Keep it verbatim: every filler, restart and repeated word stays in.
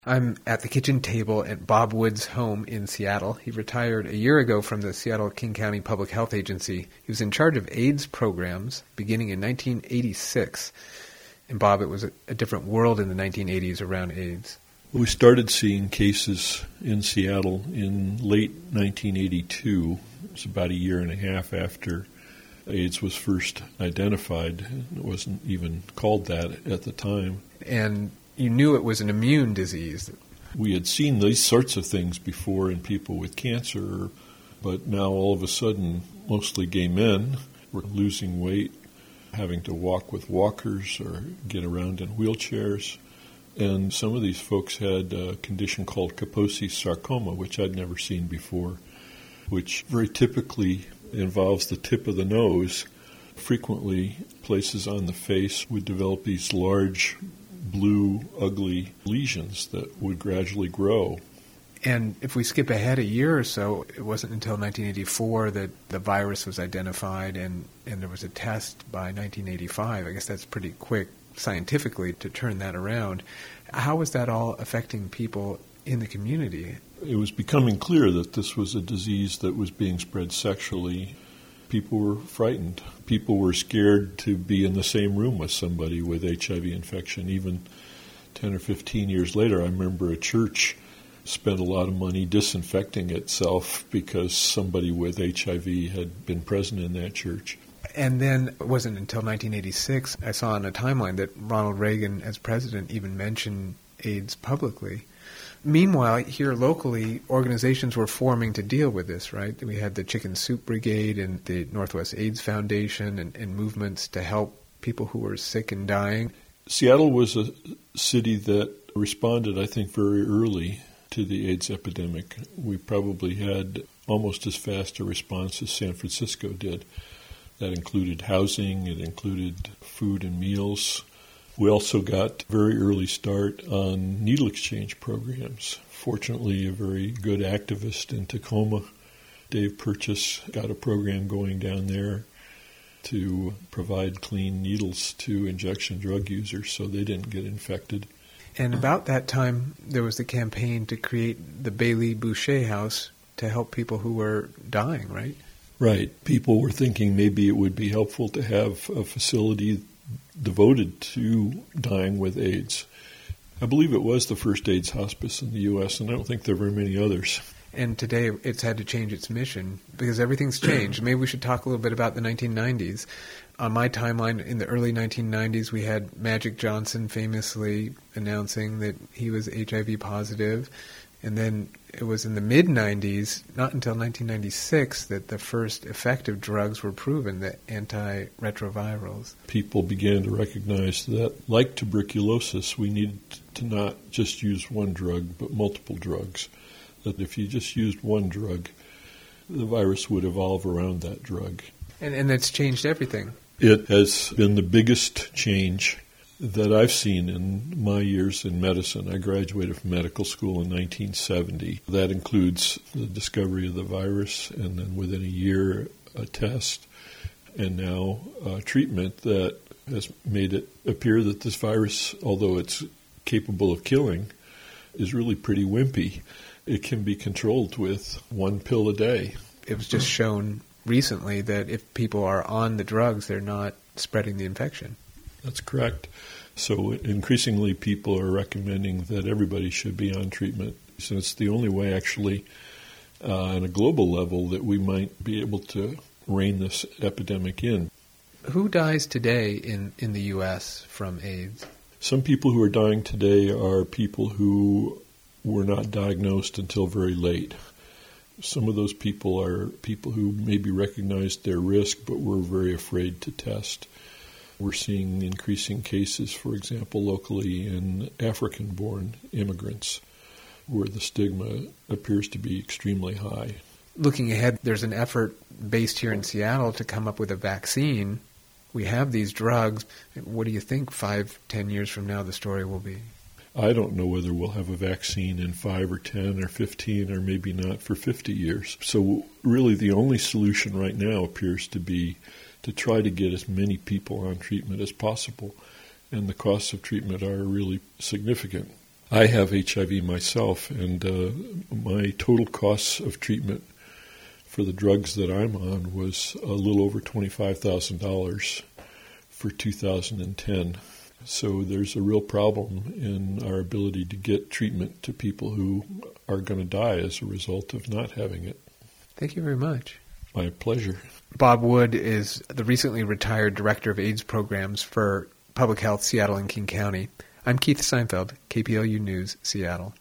I'm at the kitchen table at Bob Wood's home in Seattle. He retired a year ago from the Seattle-King County Public Health Agency. He was in charge of AIDS programs beginning in nineteen eighty-six. And Bob, it was a, a different world in the nineteen eighties around AIDS. We started seeing cases in Seattle in late nineteen eighty-two. It was about a year and a half after AIDS was first identified. It wasn't even called that at the time. And you knew it was an immune disease. We had seen these sorts of things before in people with cancer, but now all of a sudden, mostly gay men were losing weight, having to walk with walkers or get around in wheelchairs. And some of these folks had a condition called Kaposi's sarcoma, which I'd never seen before, which very typically involves the tip of the nose. Frequently, places on the face would develop these large, blue, ugly lesions that would gradually grow. And if we skip ahead a year or so, it wasn't until nineteen eighty-four that the virus was identified and, and there was a test by nineteen eighty-five. I guess that's pretty quick scientifically to turn that around. How was that all affecting people in the community? It was becoming clear that this was a disease that was being spread sexually. People were frightened. People were scared to be in the same room with somebody with H I V infection. Even ten or fifteen years later, I remember a church spent a lot of money disinfecting itself because somebody with H I V had been present in that church. And then it wasn't until nineteen eighty-six, I saw on a timeline that Ronald Reagan, as president, even mentioned AIDS publicly. Meanwhile, here locally, organizations were forming to deal with this, right? We had the Chicken Soup Brigade and the Northwest AIDS Foundation and, and movements to help people who were sick and dying. Seattle was a city that responded, I think, very early to the AIDS epidemic. We probably had almost as fast a response as San Francisco did. That included housing, it included food and meals. We also got a very early start on needle exchange programs. Fortunately, a very good activist in Tacoma, Dave Purchase, got a program going down there to provide clean needles to injection drug users so they didn't get infected. And about that time, there was the campaign to create the Bailey Boucher House to help people who were dying, right? Right. People were thinking maybe it would be helpful to have a facility devoted to dying with AIDS. I believe it was the first AIDS hospice in the U S, and I don't think there are very many others. And today it's had to change its mission because everything's changed. Maybe we should talk a little bit about the nineteen nineties. On my timeline, in the early nineteen nineties, we had Magic Johnson famously announcing that he was H I V positive. And then it was in the mid-nineties, not until nineteen ninety-six, that the first effective drugs were proven, the antiretrovirals. People began to recognize that, like tuberculosis, we needed to not just use one drug, but multiple drugs. That if you just used one drug, the virus would evolve around that drug. And, and that's changed everything. It has been the biggest change that I've seen in my years in medicine. I graduated from medical school in nineteen seventy. That includes the discovery of the virus, and then within a year, a test, and now a treatment that has made it appear that this virus, although it's capable of killing, is really pretty wimpy. It can be controlled with one pill a day. It was just shown recently that if people are on the drugs, they're not spreading the infection. That's correct. So increasingly people are recommending that everybody should be on treatment. So it's the only way actually uh, on a global level that we might be able to rein this epidemic in. Who dies today in, in the U S from AIDS? Some people who are dying today are people who were not diagnosed until very late. Some of those people are people who maybe recognized their risk but were very afraid to test. We're seeing increasing cases, for example, locally in African-born immigrants, where the stigma appears to be extremely high. Looking ahead, there's an effort based here in Seattle to come up with a vaccine. We have these drugs. What do you think five, ten years from now the story will be? I don't know whether we'll have a vaccine in five or ten or fifteen or maybe not for fifty years. So really the only solution right now appears to be to try to get as many people on treatment as possible. And the costs of treatment are really significant. I have H I V myself, and uh, my total costs of treatment for the drugs that I'm on was a little over twenty-five thousand dollars for two thousand ten. So there's a real problem in our ability to get treatment to people who are going to die as a result of not having it. Thank you very much. My pleasure. Bob Wood is the recently retired Director of AIDS Programs for Public Health Seattle and King County. I'm Keith Seinfeld, K P L U News, Seattle.